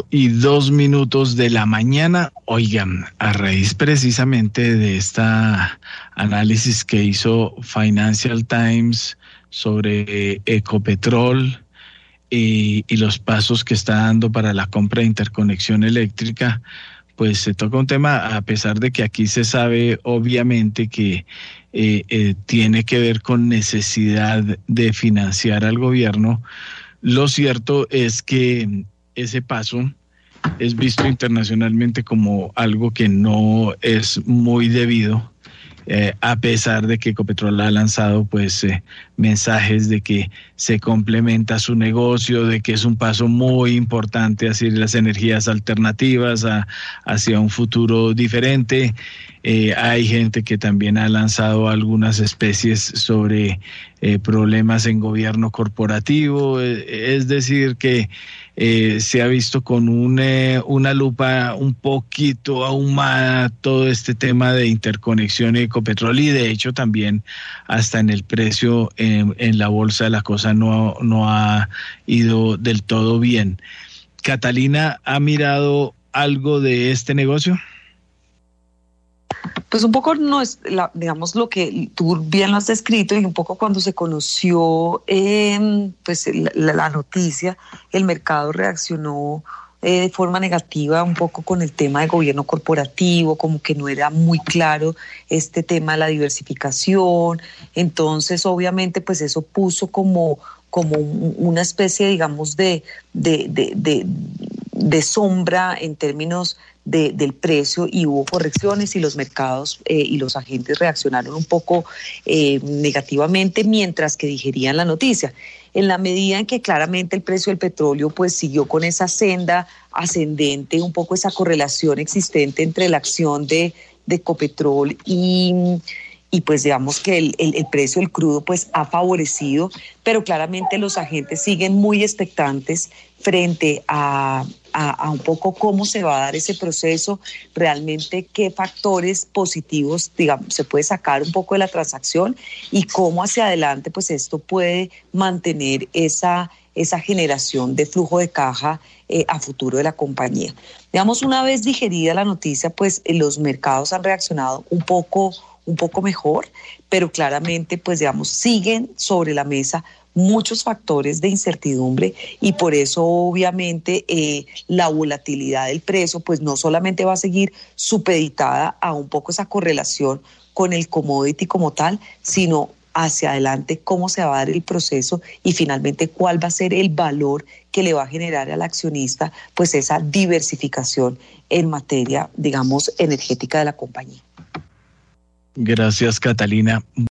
8:02 de la mañana. Oigan, a raíz precisamente de esta análisis que hizo Financial Times sobre Ecopetrol y los pasos que está dando para la compra de interconexión eléctrica, pues se toca un tema, a pesar de que aquí se sabe obviamente que tiene que ver con necesidad de financiar al gobierno. Lo cierto es que ese paso es visto internacionalmente como algo que no es muy debido, a pesar de que Ecopetrol ha lanzado mensajes de que se complementa su negocio, de que es un paso muy importante hacia las energías alternativas, hacia un futuro diferente. Hay gente que también ha lanzado algunas especies sobre problemas en gobierno corporativo, es decir, que se ha visto con una lupa un poquito ahumada todo este tema de interconexión y Ecopetrol, y de hecho también hasta en el precio en la bolsa la cosa no ha ido del todo bien. Catalina, ¿ha mirado algo de este negocio? Pues un poco no es, digamos, lo que tú bien lo has descrito, y un poco cuando se conoció la noticia, el mercado reaccionó de forma negativa un poco con el tema de gobierno corporativo, como que no era muy claro este tema de la diversificación. Entonces, obviamente, pues eso puso como una especie, digamos, de sombra en términos del precio, y hubo correcciones, y los mercados y los agentes reaccionaron un poco negativamente mientras que digerían la noticia. En la medida en que claramente el precio del petróleo pues siguió con esa senda ascendente, un poco esa correlación existente entre la acción de Ecopetrol y pues digamos que el precio del crudo pues ha favorecido, pero claramente los agentes siguen muy expectantes frente a un poco cómo se va a dar ese proceso, realmente qué factores positivos, digamos, se puede sacar un poco de la transacción, y cómo hacia adelante pues esto puede mantener esa generación de flujo de caja a futuro de la compañía. Digamos, una vez digerida la noticia, pues los mercados han reaccionado un poco mejor, pero claramente, pues digamos, siguen sobre la mesa muchos factores de incertidumbre, y por eso obviamente la volatilidad del precio pues no solamente va a seguir supeditada a un poco esa correlación con el commodity como tal, sino hacia adelante cómo se va a dar el proceso, y finalmente cuál va a ser el valor que le va a generar al accionista pues esa diversificación en materia, digamos, energética de la compañía. Gracias, Catalina.